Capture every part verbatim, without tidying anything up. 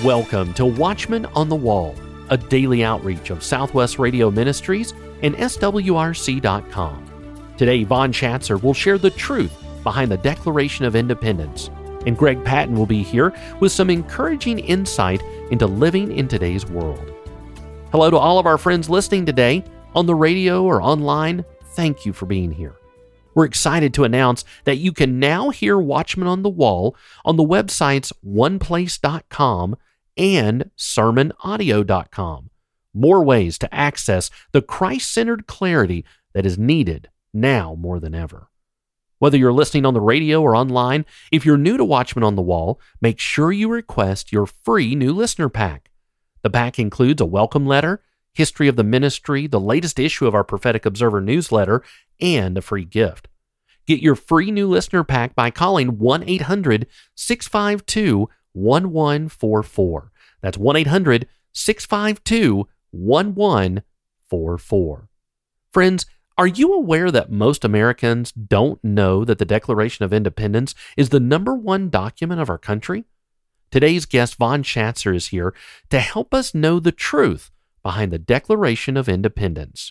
Welcome to Watchman on the Wall, a daily outreach of Southwest Radio Ministries and S W R C dot com. Today, Von Schatzer will share the truth behind the Declaration of Independence, and Greg Patton will be here with some encouraging insight into living in today's world. Hello to all of our friends listening today, on the radio or online. Thank you for being here. We're excited to announce that you can now hear Watchman on the Wall on the websites one place dot com and sermon audio dot com. More ways to access the Christ-centered clarity that is needed now more than ever. Whether you're listening on the radio or online, if you're new to Watchman on the Wall, make sure you request your free new listener pack. The pack includes a welcome letter, history of the ministry, the latest issue of our Prophetic Observer newsletter, and a free gift. Get your free new listener pack by calling one eight hundred six five two one one four four. That's one eight hundred six five two one one four four. Friends, are you aware that most Americans don't know that the Declaration of Independence is the number one document of our country? Today's guest, Von Schatzer, is here to help us know the truth behind the Declaration of Independence.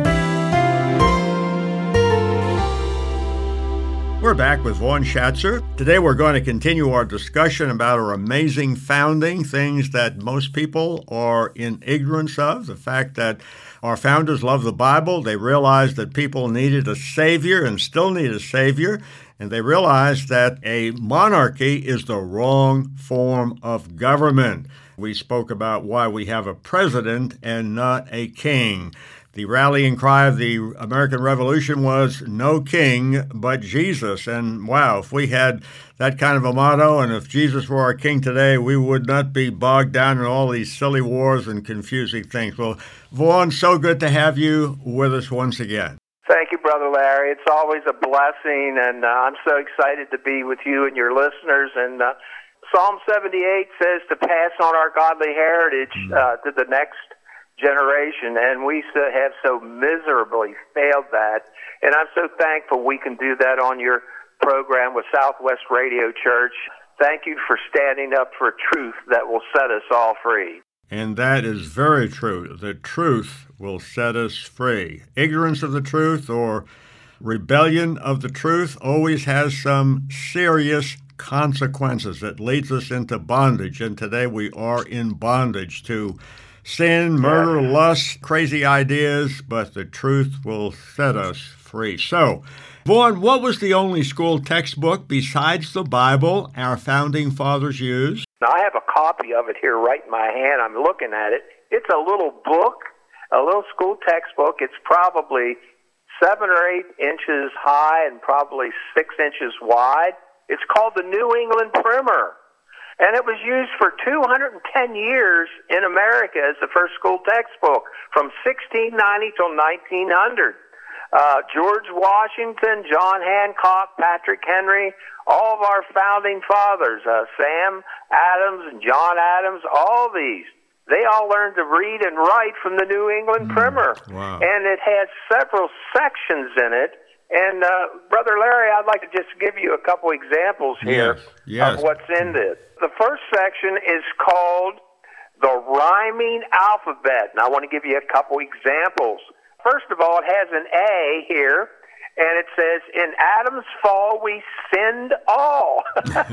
We're back with Von Schatzer. Today we're going to continue our discussion about our amazing founding, things that most people are in ignorance of. The fact that our founders loved the Bible. They realized that people needed a savior and still need a savior. And they realized that a monarchy is the wrong form of government. We spoke about why we have a president and not a king. The rallying cry of the American Revolution was no king but Jesus. And wow, if we had that kind of a motto, and if Jesus were our king today, we would not be bogged down in all these silly wars and confusing things. Well, Vaughn, so good to have you with us once again. Thank you, Brother Larry. It's always a blessing, and uh, I'm so excited to be with you and your listeners. And uh, Psalm seventy-eight says to pass on our godly heritage uh, to the next generation, and we have so miserably failed that. And I'm so thankful we can do that on your program with Southwest Radio Church. Thank you for standing up for truth that will set us all free. And that is very true. The truth will set us free. Ignorance of the truth or rebellion of the truth always has some serious consequences. It leads us into bondage, and today we are in bondage to sin, murder, lust, crazy ideas, but the truth will set us free. So, Vaughn, what was the only school textbook besides the Bible our founding fathers used? Now, I have a copy of it here right in my hand. I'm looking at it. It's a little book, a little school textbook. It's probably seven or eight inches high and probably six inches wide. It's called the New England Primer. And it was used for two hundred ten years in America as the first school textbook, from sixteen ninety till nineteen hundred. Uh, George Washington, John Hancock, Patrick Henry, all of our founding fathers, uh, Sam Adams and John Adams, all these, they all learned to read and write from the New England mm, Primer. Wow. And it has several sections in it. And, uh, Brother Larry, I'd like to just give you a couple examples here yes, yes. of what's in this. The first section is called the Rhyming Alphabet, and I want to give you a couple examples. First of all, it has an A here, and it says, in Adam's fall we sinned all.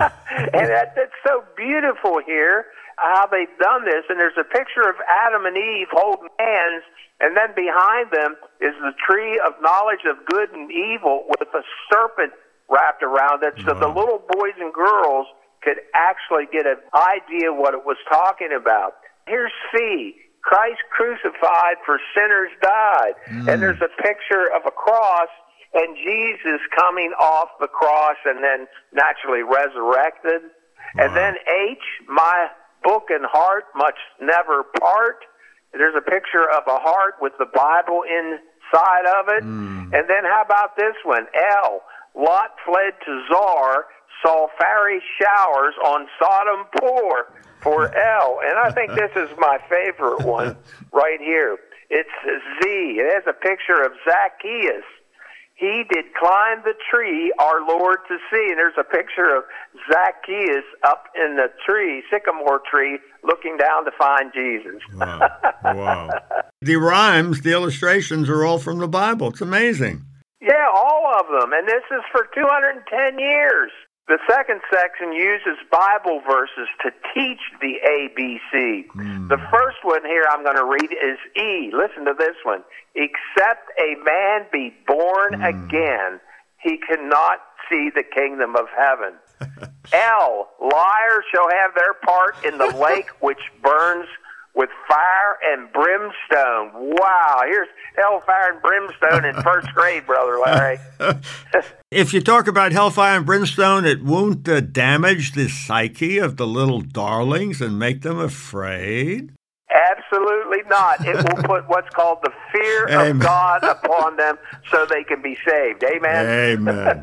And that, that's so beautiful here, how they've done this. And there's a picture of Adam and Eve holding hands, and then behind them is the tree of knowledge of good and evil with a serpent wrapped around it, so wow. the little boys and girls could actually get an idea what it was talking about. Here's C, Christ crucified for sinners died. Mm. And there's a picture of a cross and Jesus coming off the cross and then naturally resurrected. Wow. And then H, my book and heart must never part. There's a picture of a heart with the Bible inside of it. Mm. And then how about this one? L, Lot fled to Zoar, saw fiery showers on Sodom pour for L. And I think this is my favorite one right here. It's Z. It has a picture of Zacchaeus. he did climb the tree, our Lord to see. And there's a picture of Zacchaeus up in the tree, sycamore tree, looking down to find Jesus. Wow. Wow. The rhymes, the illustrations are all from the Bible. It's amazing. Yeah, all of them. And this is for two hundred ten years. The second section uses Bible verses to teach the A B C. Mm. The first one here I'm going to read is E. Listen to this one. Except a man be born mm. again, he cannot see the kingdom of heaven. L. Liars shall have their part in the lake which burns with fire and brimstone. Wow, here's hellfire and brimstone in first grade, Brother Larry. If you talk about hellfire and brimstone, it won't uh, damage the psyche of the little darlings and make them afraid? Absolutely not. It will put what's called the fear Amen. Of God upon them so they can be saved. Amen? Amen.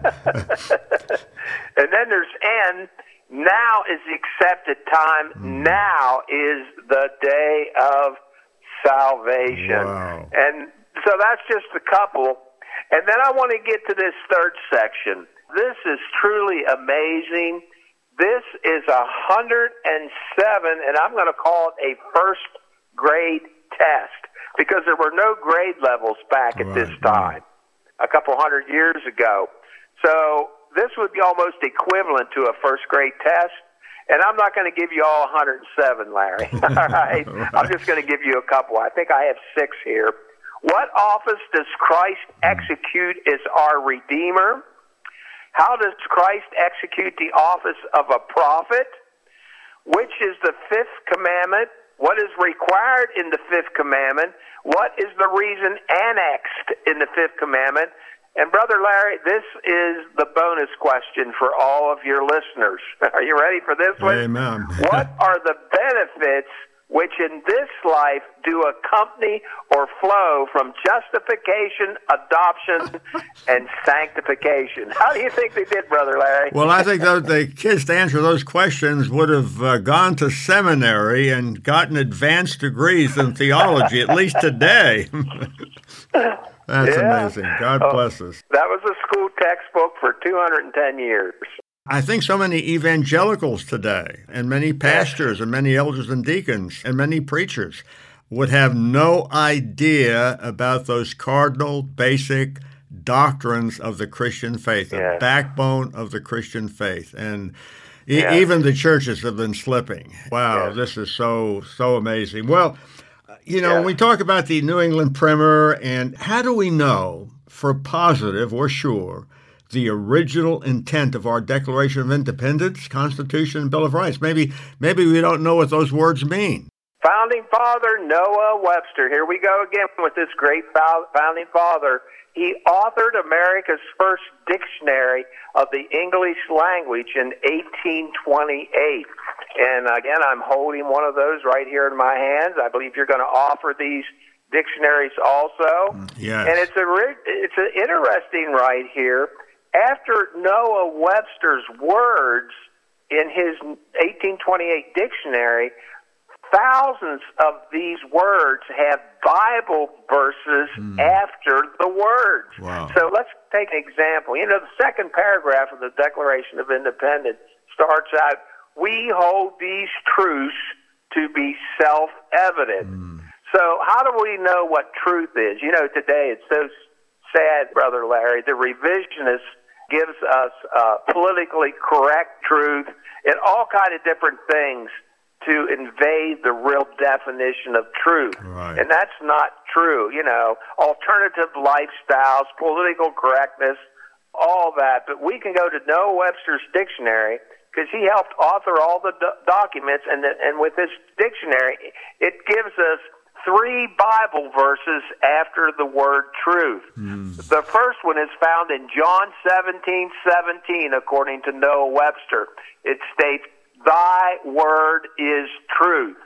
And then there's N. Now is the accepted time. Mm. Now is the day of salvation. Wow. And so that's just a couple. And then I want to get to this third section. This is truly amazing. This is one hundred seven, and I'm going to call it a first grade test because there were no grade levels back at right. this time, a couple hundred years ago. So this would be almost equivalent to a first grade test, and I'm not going to give you all one hundred seven, Larry. All right? right. I'm just going to give you a couple. I think I have six here. What office does Christ execute as our Redeemer? How does Christ execute the office of a prophet? Which is the fifth commandment? What is required in the fifth commandment? What is the reason annexed in the fifth commandment? And Brother Larry, this is the bonus question for all of your listeners. Are you ready for this one? Amen. What are the benefits which in this life do accompany or flow from justification, adoption, and sanctification? How do you think they did, Brother Larry? Well, I think those, the kids to answer those questions would have uh, gone to seminary and gotten advanced degrees in theology, at least today. That's yeah. amazing. God bless us. That was a school textbook for two hundred ten years. I think so many evangelicals today, and many pastors, and many elders and deacons, and many preachers would have no idea about those cardinal, basic doctrines of the Christian faith, the yes. backbone of the Christian faith. And e- yes. even the churches have been slipping. Wow, yes. this is so, so amazing. Well, you know, yes. when we talk about the New England Primer, and how do we know for positive or sure the original intent of our Declaration of Independence, Constitution, and Bill of Rights? Maybe maybe we don't know what those words mean. Founding Father Noah Webster. Here we go again with this great founding father. He authored America's first dictionary of the English language in eighteen twenty-eight. And again, I'm holding one of those right here in my hands. I believe you're going to offer these dictionaries also. Yes. And it's a it's an interesting right here. After Noah Webster's words in his eighteen twenty-eight dictionary, thousands of these words have Bible verses mm. after the words. Wow. So let's take an example. You know, the second paragraph of the Declaration of Independence starts out, "We hold these truths to be self-evident." Mm. So how do we know what truth is? You know, today it's so sad, Brother Larry. The revisionists gives us uh, politically correct truth and all kind of different things to invade the real definition of truth. Right. And that's not true. You know, alternative lifestyles, political correctness, all that. But we can go to Noah Webster's dictionary because he helped author all the do- documents, and, the, and with this dictionary, it gives us three Bible verses after the word truth. Mm. The first one is found in John seventeen seventeen, according to Noah Webster. It states, "Thy word is truth."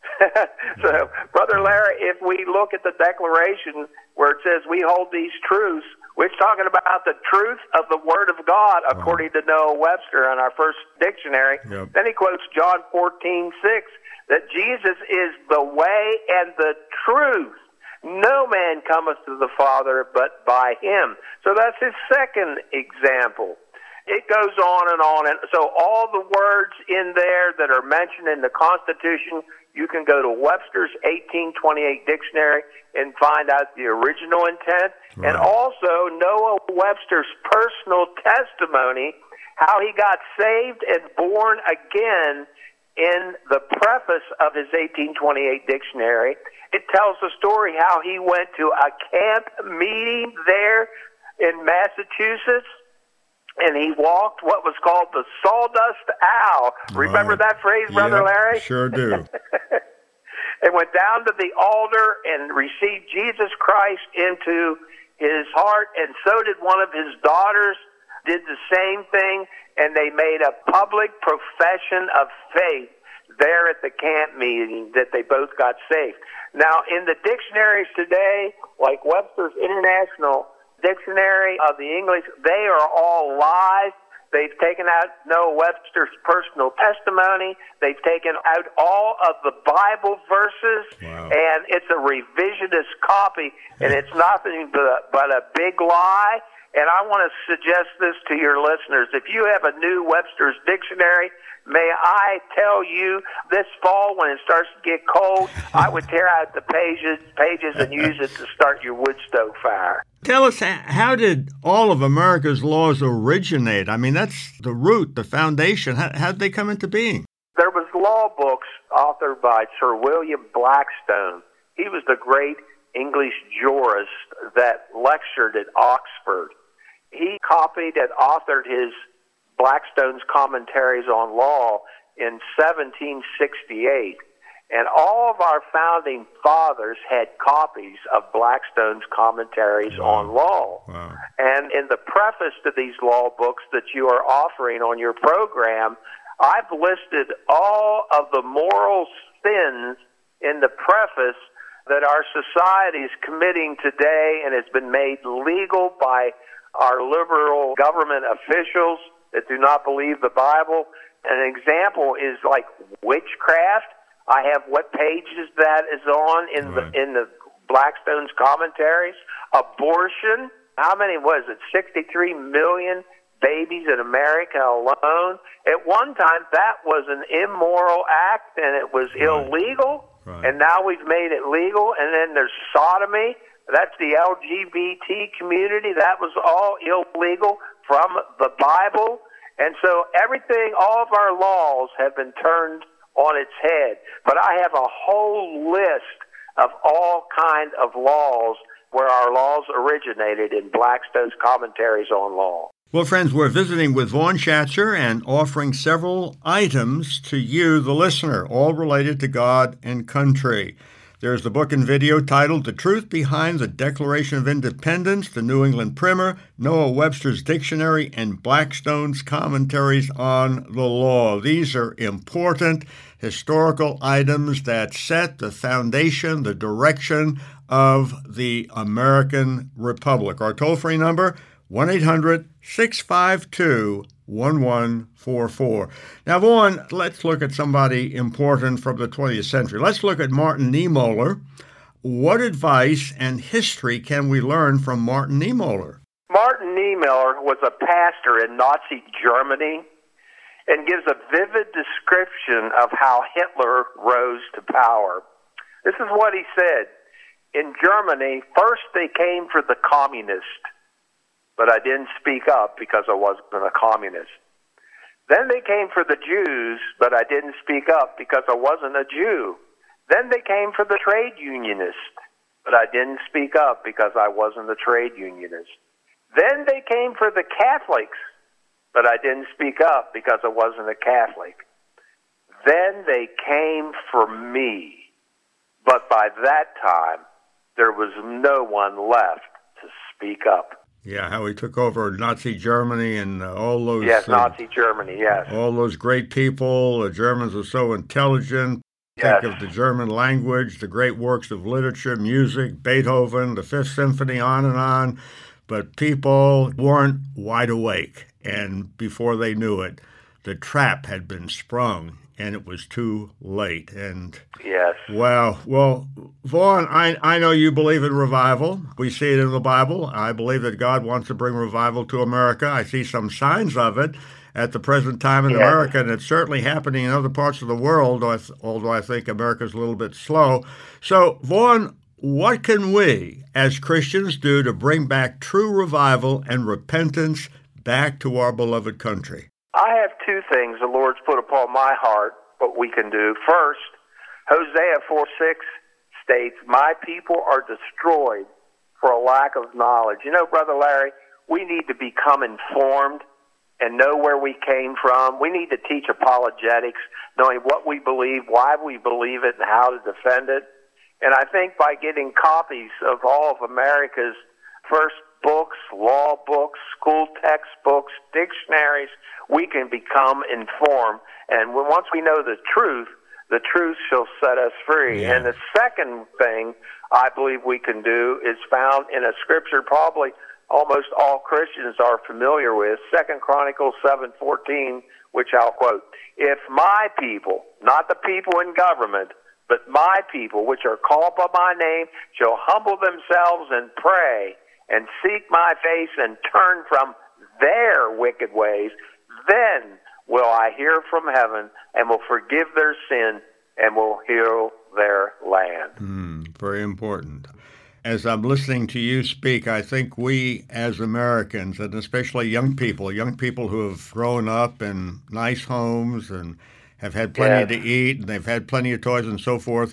So, Brother Larry, if we look at the Declaration where it says we hold these truths, we're talking about the truth of the Word of God, according wow. to Noah Webster in our first dictionary. Yep. Then he quotes John fourteen six, that Jesus is the way and the truth No man cometh to the Father but by him. So that's his second example. It goes on and on. And so all the words in there that are mentioned in the Constitution, you can go to Webster's eighteen twenty-eight dictionary and find out the original intent. Right. And also Noah Webster's personal testimony, how he got saved and born again in the preface of his eighteen twenty-eight dictionary. It tells the story how he went to a camp meeting there in Massachusetts, and he walked what was called the sawdust owl. Remember right. that phrase, Brother yeah, Larry? Sure do. And went down to the altar and received Jesus Christ into his heart, and so did one of his daughters, did the same thing, and they made a public profession of faith there at the camp meeting that they both got saved. Now, in the dictionaries today, like Webster's International Dictionary of the English, they are all lies. They've taken out Noah Webster's personal testimony. They've taken out all of the Bible verses, wow. and it's a revisionist copy, and it's nothing but a, but a big lie. And I want to suggest this to your listeners. If you have a new Webster's Dictionary, may I tell you, this fall when it starts to get cold, I would tear out the pages, pages and use it to start your wood stove fire. Tell us, how did all of America's laws originate? I mean, that's the root, the foundation. How, how did they come into being? There was law books authored by Sir William Blackstone. He was the great English jurist that lectured at Oxford. He copied and authored his Blackstone's commentaries on law in seventeen sixty-eight. And all of our founding fathers had copies of Blackstone's commentaries wow. on law. Wow. And in the preface to these law books that you are offering on your program, I've listed all of the moral sins in the preface that our society is committing today and has been made legal by our liberal government officials that do not believe the Bible. An example is like witchcraft. I have what pages that is on in right. the in the Blackstone's commentaries. Abortion. How many was it? sixty-three million babies in America alone. At one time, that was an immoral act and it was right. illegal. Right. And now we've made it legal. And then there's sodomy. That's the L G B T community. That was all illegal from the Bible. And so everything, all of our laws have been turned on its head. But I have a whole list of all kinds of laws where our laws originated in Blackstone's commentaries on law. Well, friends, we're visiting with Vaughn Schatzer and offering several items to you, the listener, all related to God and country. There's the book and video titled The Truth Behind the Declaration of Independence, the New England Primer, Noah Webster's Dictionary, and Blackstone's Commentaries on the Law. These are important historical items that set the foundation, the direction of the American Republic. Our toll-free number, one eight hundred six five two one one four four. Now, Vaughn, let's look at somebody important from the twentieth century. Let's look at Martin Niemöller. What advice and history can we learn from Martin Niemöller? Martin Niemöller was a pastor in Nazi Germany and gives a vivid description of how Hitler rose to power. This is what he said. In Germany, first they came for the communists, but I didn't speak up because I wasn't a communist. Then they came for the Jews, but I didn't speak up because I wasn't a Jew. Then they came for the trade unionists, but I didn't speak up because I wasn't a trade unionist. Then they came for the Catholics, but I didn't speak up because I wasn't a Catholic. Then they came for me, but by that time, there was no one left to speak up. Yeah, how he took over Nazi Germany and uh, all those... Yes, uh, Nazi Germany, yes. All those great people. The Germans were so intelligent. Yes. Think of the German language, the great works of literature, music, Beethoven, the Fifth Symphony, on and on. But people weren't wide awake. And before they knew it, the trap had been sprung. and it was too late. And yes. Wow. Well, Vaughn, I, I know you believe in revival. We see it in the Bible. I believe that God wants to bring revival to America. I see some signs of it at the present time in yes. America, and it's certainly happening in other parts of the world, although I think America's a little bit slow. So, Vaughn, what can we as Christians do to bring back true revival and repentance back to our beloved country? I have two things the Lord's put upon my heart what we can do. First, Hosea four six states, "My people are destroyed for a lack of knowledge." You know, Brother Larry, we need to become informed and know where we came from. We need to teach apologetics, knowing what we believe, why we believe it, and how to defend it. And I think by getting copies of all of America's first books, law books, school textbooks, dictionaries, we can become informed. And when, once we know the truth, the truth shall set us free. Yeah. And the second thing I believe we can do is found in a scripture probably almost all Christians are familiar with, Second Chronicles seven fourteen, which I'll quote. "If my people," not the people in government, "but my people, which are called by my name, shall humble themselves and pray and seek my face and turn from their wicked ways, then will I hear from heaven and will forgive their sin and will heal their land." Mm, very important. As I'm listening to you speak, I think we as Americans, and especially young people, young people who have grown up in nice homes and have had plenty yes. to eat, and they've had plenty of toys and so forth,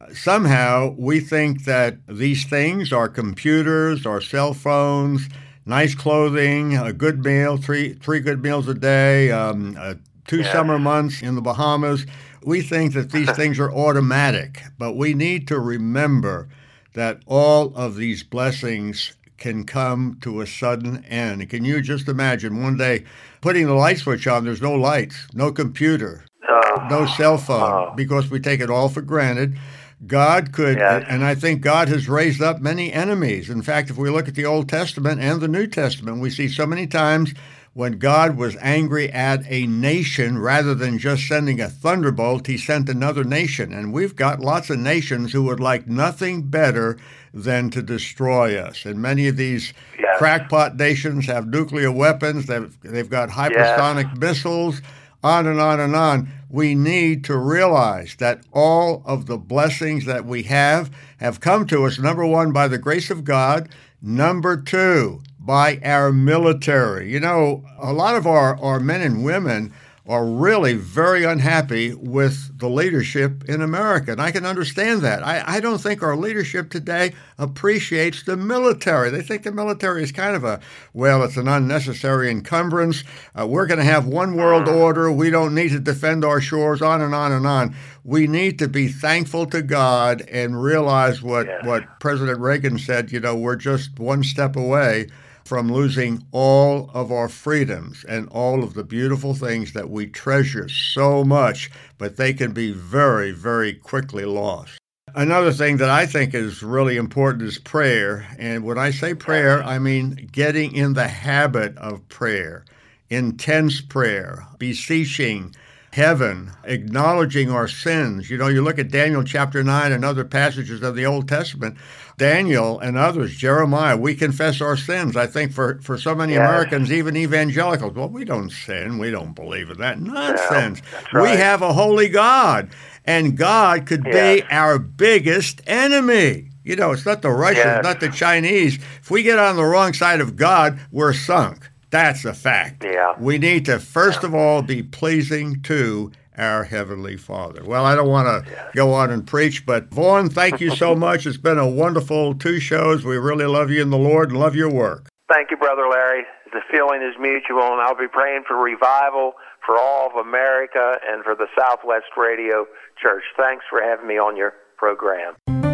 somehow we think that these things, our computers, our cell phones, nice clothing, a good meal, three three good meals a day, um, uh, two yeah. summer months in the Bahamas, we think that these things are automatic. But we need to remember that all of these blessings can come to a sudden end. Can you just imagine one day putting the light switch on, there's no lights, no computer, uh, no cell phone, uh, because we take it all for granted. God could, yes. and I think God has raised up many enemies. In fact, if we look at the Old Testament and the New Testament, we see so many times when God was angry at a nation, rather than just sending a thunderbolt, he sent another nation. And we've got lots of nations who would like nothing better than to destroy us. And many of these yes. crackpot nations have nuclear weapons. They've, they've got hypersonic yes. missiles, on and on and on. We need to realize that all of the blessings that we have have come to us, number one, by the grace of God. Number two, by our military. You know, a lot of our, our men and women are really very unhappy with the leadership in America, and I can understand that. I, I don't think our leadership today appreciates the military. They think the military is kind of a, well, it's an unnecessary encumbrance. Uh, we're going to have one world order. We don't need to defend our shores, on and on and on. We need to be thankful to God and realize what, yeah. what President Reagan said, you know, we're just one step away from losing all of our freedoms and all of the beautiful things that we treasure so much, but they can be very, very quickly lost. Another thing that I think is really important is prayer. And when I say prayer, I mean getting in the habit of prayer, intense prayer, beseeching heaven, acknowledging our sins. You know, you look at Daniel chapter nine and other passages of the Old Testament, Daniel and others, Jeremiah, we confess our sins. I think for, for so many yeah. Americans, even evangelicals, well, we don't sin. We don't believe in that. Nonsense. Yeah, that's right. We have a holy God, and God could yeah. be our biggest enemy. You know, it's not the Russians, yeah. not the Chinese. If we get on the wrong side of God, we're sunk. That's a fact. Yeah. We need to, first of all, be pleasing to our Heavenly Father. Well, I don't want to yeah. go on and preach, but Vaughn, thank you so much. It's been a wonderful two shows. We really love you in the Lord and love your work. Thank you, Brother Larry. The feeling is mutual, and I'll be praying for revival for all of America and for the Southwest Radio Church. Thanks for having me on your program.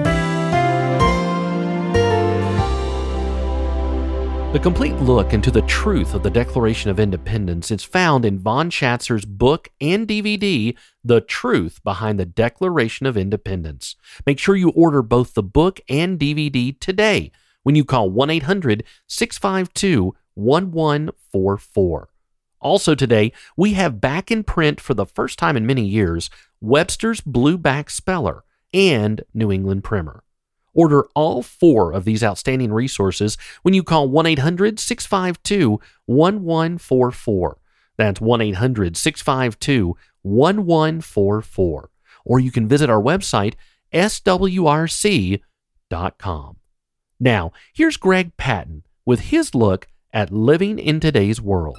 The complete look into the truth of the Declaration of Independence is found in Von Schatzer's book and D V D, The Truth Behind the Declaration of Independence. Make sure you order both the book and D V D today when you call one eight hundred, six five two, one one four four. Also today, we have back in print for the first time in many years, Webster's Blueback Speller and New England Primer. Order all four of these outstanding resources when you call one eight hundred, six five two, one one four four. That's one eight hundred, six five two, one one four four. Or you can visit our website, S W R C dot com. Now, here's Greg Patton with his look at living in today's world.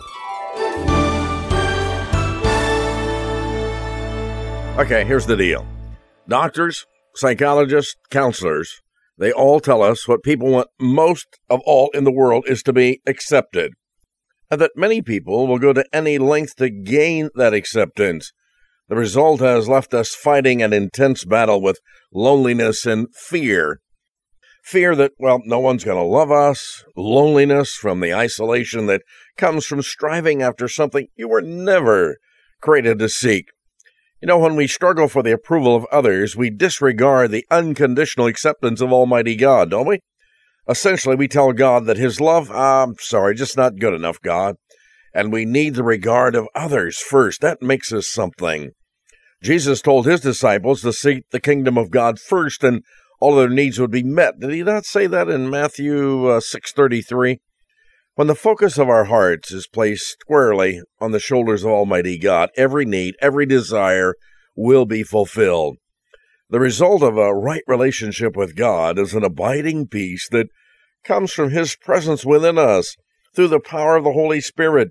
Okay, here's the deal. Doctors, psychologists, counselors, they all tell us what people want most of all in the world is to be accepted, and that many people will go to any length to gain that acceptance. The result has left us fighting an intense battle with loneliness and fear. Fear that, well, no one's going to love us, loneliness from the isolation that comes from striving after something you were never created to seek. You know, when we struggle for the approval of others, we disregard the unconditional acceptance of Almighty God, don't we? Essentially, we tell God that His love, ah, I'm sorry, just not good enough, God. And we need the regard of others first. That makes us something. Jesus told His disciples to seek the kingdom of God first, and all of their needs would be met. Did He not say that in Matthew uh, six thirty-three? When the focus of our hearts is placed squarely on the shoulders of Almighty God, every need, every desire will be fulfilled. The result of a right relationship with God is an abiding peace that comes from His presence within us through the power of the Holy Spirit.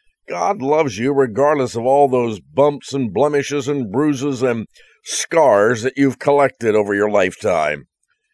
God loves you regardless of all those bumps and blemishes and bruises and scars that you've collected over your lifetime.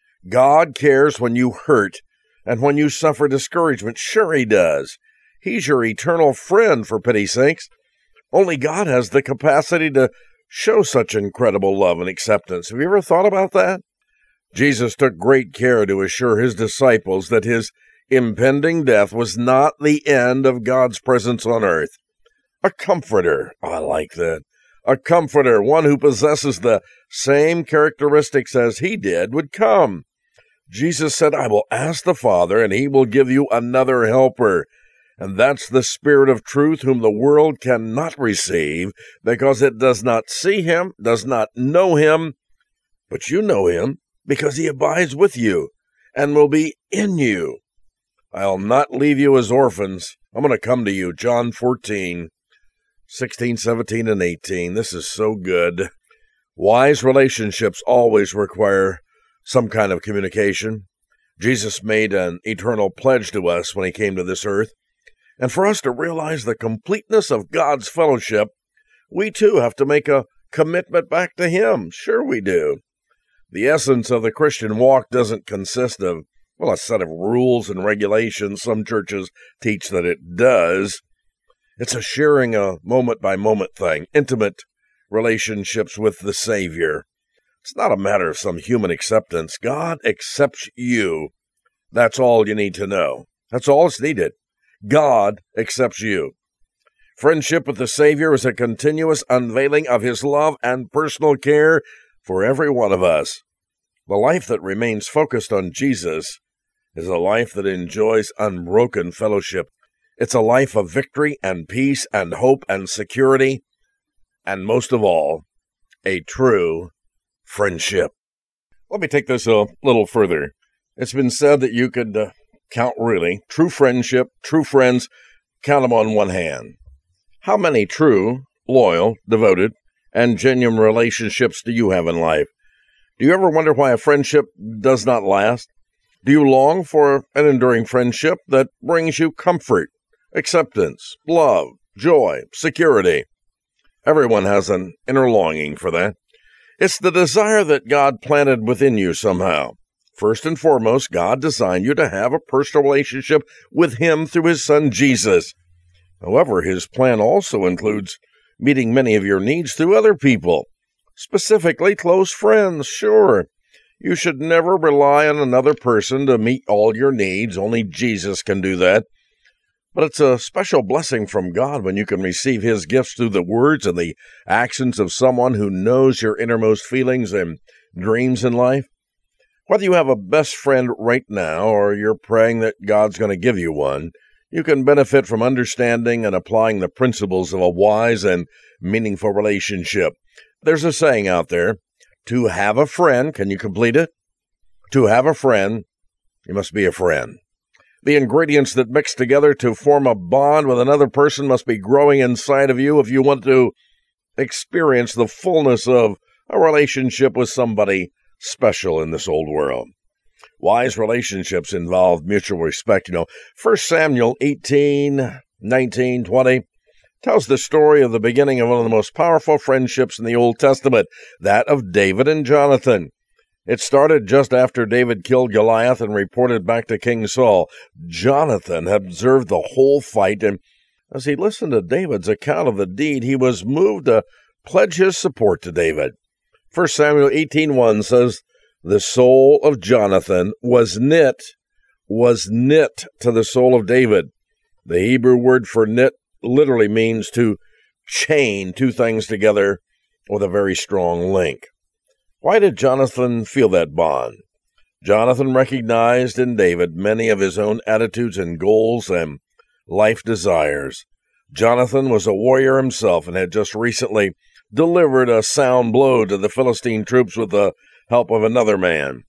God cares when you hurt and when you suffer discouragement. Sure He does. He's your eternal friend, for pity's sakes. Only God has the capacity to show such incredible love and acceptance. Have you ever thought about that? Jesus took great care to assure His disciples that His impending death was not the end of God's presence on earth. A comforter, I like that. A comforter, one who possesses the same characteristics as He did, would come. Jesus said, I will ask the Father, and He will give you another helper. And that's the Spirit of truth, whom the world cannot receive, because it does not see Him, does not know Him. But you know Him, because He abides with you, and will be in you. I'll not leave you as orphans. I'm going to come to you. John fourteen, sixteen, seventeen, and eighteen. This is so good. Wise relationships always require some kind of communication. Jesus made an eternal pledge to us when He came to this earth. And for us to realize the completeness of God's fellowship, we too have to make a commitment back to Him. Sure we do. The essence of the Christian walk doesn't consist of, well, a set of rules and regulations. Some churches teach that it does. It's a sharing a moment-by-moment thing, intimate relationships with the Savior. It's not a matter of some human acceptance. God accepts you. That's all you need to know. That's all it's needed. God accepts you. Friendship with the Savior is a continuous unveiling of His love and personal care for every one of us. The life that remains focused on Jesus is a life that enjoys unbroken fellowship. It's a life of victory and peace and hope and security, and most of all, a true friendship. Let me take this a little further. It's been said that you could uh, count really true friendship, true friends, count them on one hand. How many true, loyal, devoted, and genuine relationships do you have in life? Do you ever wonder why a friendship does not last? Do you long for an enduring friendship that brings you comfort, acceptance, love, joy, security? Everyone has an inner longing for that. It's the desire that God planted within you somehow. First and foremost, God designed you to have a personal relationship with Him through His Son, Jesus. However, His plan also includes meeting many of your needs through other people, specifically close friends, sure. You should never rely on another person to meet all your needs. Only Jesus can do that. But it's a special blessing from God when you can receive His gifts through the words and the actions of someone who knows your innermost feelings and dreams in life. Whether you have a best friend right now or you're praying that God's going to give you one, you can benefit from understanding and applying the principles of a wise and meaningful relationship. There's a saying out there, to have a friend, can you complete it? To have a friend, you must be a friend. The ingredients that mix together to form a bond with another person must be growing inside of you if you want to experience the fullness of a relationship with somebody special in this old world. Wise relationships involve mutual respect. You know, First Samuel eighteen, nineteen, twenty tells the story of the beginning of one of the most powerful friendships in the Old Testament, that of David and Jonathan. It started just after David killed Goliath and reported back to King Saul. Jonathan had observed the whole fight, and as he listened to David's account of the deed, he was moved to pledge his support to David. First Samuel eighteen one says, the soul of Jonathan was knit, was knit to the soul of David. The Hebrew word for knit literally means to chain two things together with a very strong link. Why did Jonathan feel that bond? Jonathan recognized in David many of his own attitudes and goals and life desires. Jonathan was a warrior himself and had just recently delivered a sound blow to the Philistine troops with the help of another man.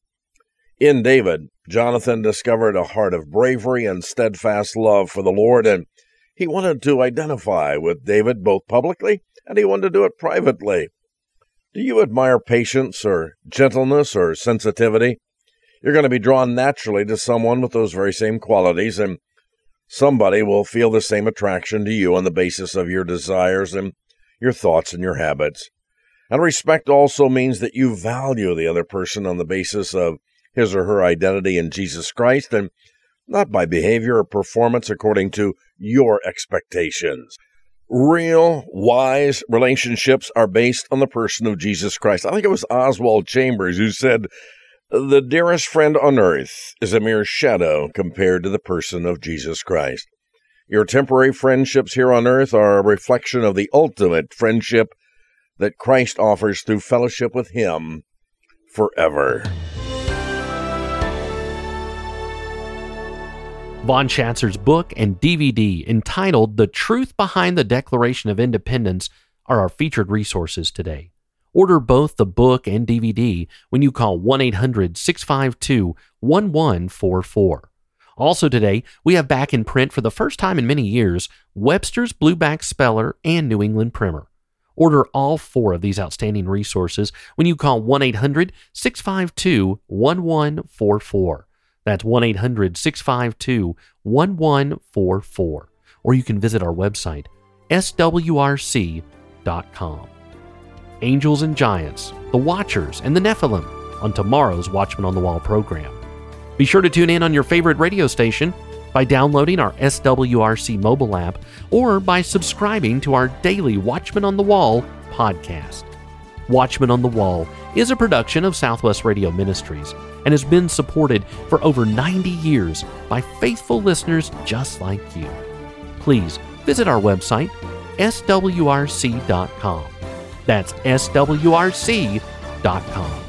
In David, Jonathan discovered a heart of bravery and steadfast love for the Lord, and he wanted to identify with David both publicly and he wanted to do it privately. Do you admire patience or gentleness or sensitivity? You're going to be drawn naturally to someone with those very same qualities, and somebody will feel the same attraction to you on the basis of your desires and your thoughts and your habits. And respect also means that you value the other person on the basis of his or her identity in Jesus Christ, and not by behavior or performance according to your expectations. Real, wise relationships are based on the person of Jesus Christ. I think it was Oswald Chambers who said, the dearest friend on earth is a mere shadow compared to the person of Jesus Christ. Your temporary friendships here on earth are a reflection of the ultimate friendship that Christ offers through fellowship with Him forever. Von Schatzer's book and D V D entitled The Truth Behind the Declaration of Independence are our featured resources today. Order both the book and D V D when you call one eight hundred, six five two, one one four four. Also today, we have back in print for the first time in many years, Webster's Blueback Speller and New England Primer. Order all four of these outstanding resources when you call one eight hundred, six five two, one one four four. That's one eight hundred, six five two, one one four four. Or you can visit our website, S W R C dot com. Angels and Giants, the Watchers, and the Nephilim on tomorrow's Watchmen on the Wall program. Be sure to tune in on your favorite radio station by downloading our S W R C mobile app or by subscribing to our daily Watchmen on the Wall podcast. Watchmen on the Wall is a production of Southwest Radio Ministries and has been supported for over ninety years by faithful listeners just like you. Please visit our website, S W R C dot com. That's S W R C dot com.